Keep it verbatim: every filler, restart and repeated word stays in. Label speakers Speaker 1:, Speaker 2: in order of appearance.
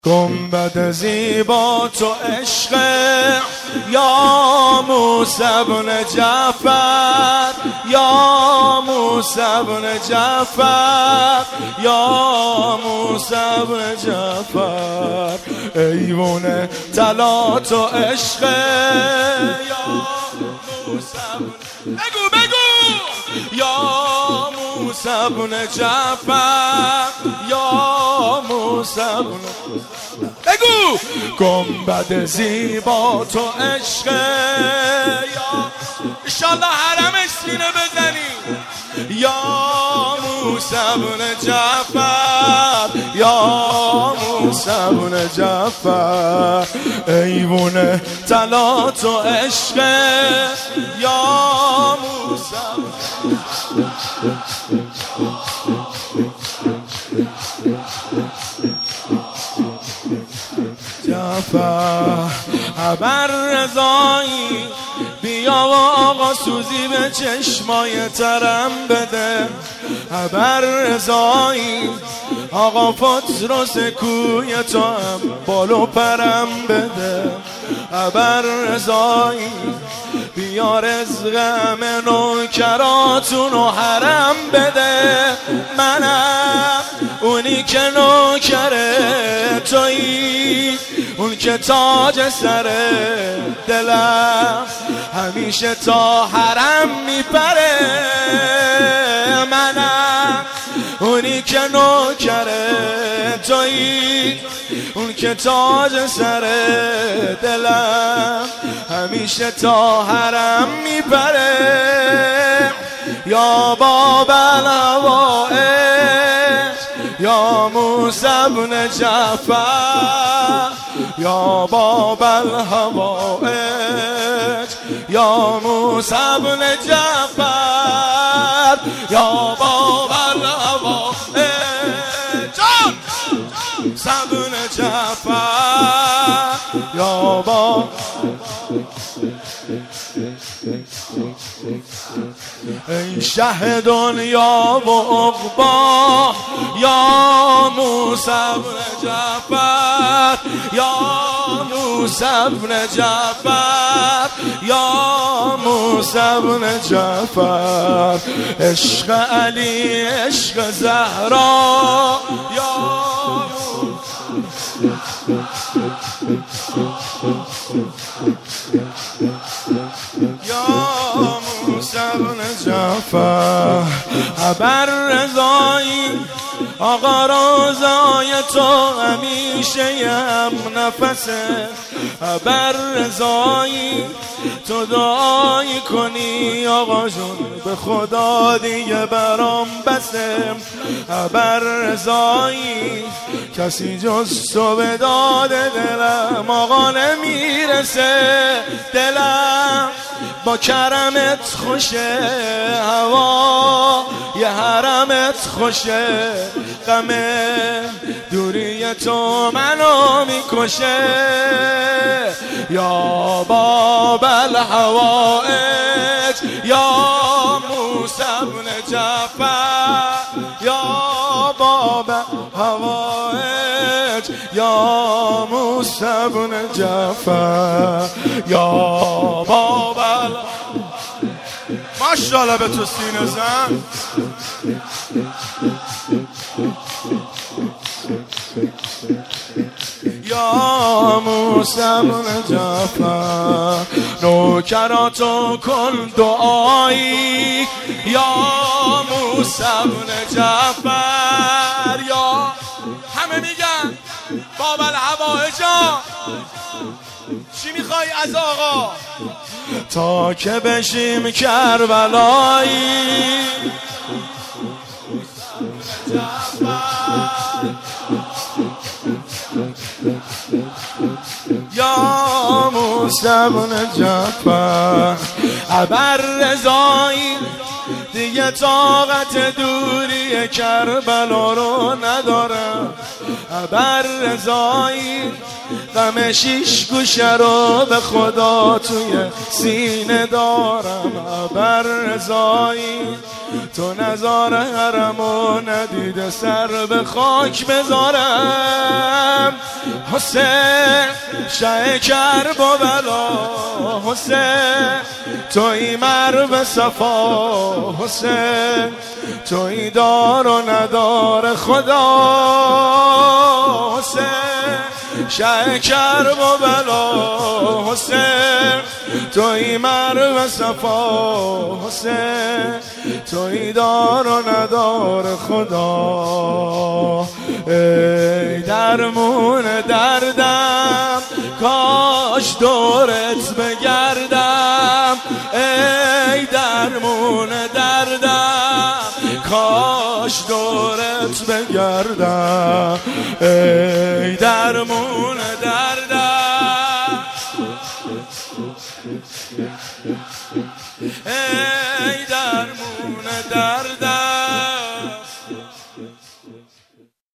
Speaker 1: گنبد زیبا تو عشق یا موسی بن جعفر، یا موسی بن جعفر، یا موسی بن جعفر. ایوون طلا تو عشق یا موسی بن، بگو بگو، یا موسی بن جعفر، یا موسی بن، بگو. گنبد زیبا تو عشق یا، انشالله حرمش سینه بزنی، یا موسی بن جعفر، یا موسی بن جعفر. ایوون طلا تو عشق یا موسی جعفر. ابر رضایی بیا و آقا سوزی به چشمای ترم بده. ابر رضایی آقا پتروس کوی تو هم بالو پرم بده. ابر رضایی بیا رزقم نوکراتون و حرم بده. منم اونی که نوکره تویی، اون که تاج سر دلم همیشه تا حرم میپره. منم اونی که نوکره تویی، اون که تاج سر دلم همیشه تا حرم میپره. یا باب الهوائج یا موسی بن جعفر، یا باب الهوائج یا موسی بن جعفر، یا باب الهوائج جان موسی بن جعفر، یا باب. ای شه دنیا و عقبا یا موسی بن جعفر، یا موسی بن جعفر، یا موسی بن جعفر. عشق علی عشق زهرا یا یا موسی بن جعفر. ابر رضایی آقا روزای تو همیشه هم نفسه. ابر رضایی تو دعایی کنی آقا جون به خدا دیگه برام بسه. ابر رضایی کسی جز تو به داد دلم آقا نمیرسه. دلم با کرمت خوشه، هوا یه حرمت خوشه. غم دوری تو منو میکشه. یا باب الهوائج یا موسی بن جعفر، یا باب الهوائج یا موسی بن جعفر، یا باب ال... ماشاءالله به تو سینه زن. یا موسی بن جعفر. نوکراتو کن دعایی یا موسی بن جعفر. یا همه میگن باب الهوائج، چی میخوای از آقا؟ تا که بشیم کربلایی یا موسی بن جعفر. ابر رضایی دیگه طاقت دوری کربلا رو ندارم. ابر رضایی غم شیش گوشه رو به خدا توی سینه دارم. ابر رضایی تو نظاره حرمو ندیده سر به خاک بذارم. حسین شه کرب و بلا، حسین توی مرو صفا، حسین توی دار و ندار خدا. حسین شه کرب و بلا، حسین توی مرو صفا، حسین توی دار و ندار خدا. ای درمون دردم کاش دورت بگردم، ای درمون دردم کاش دورت بگردم، ای درمون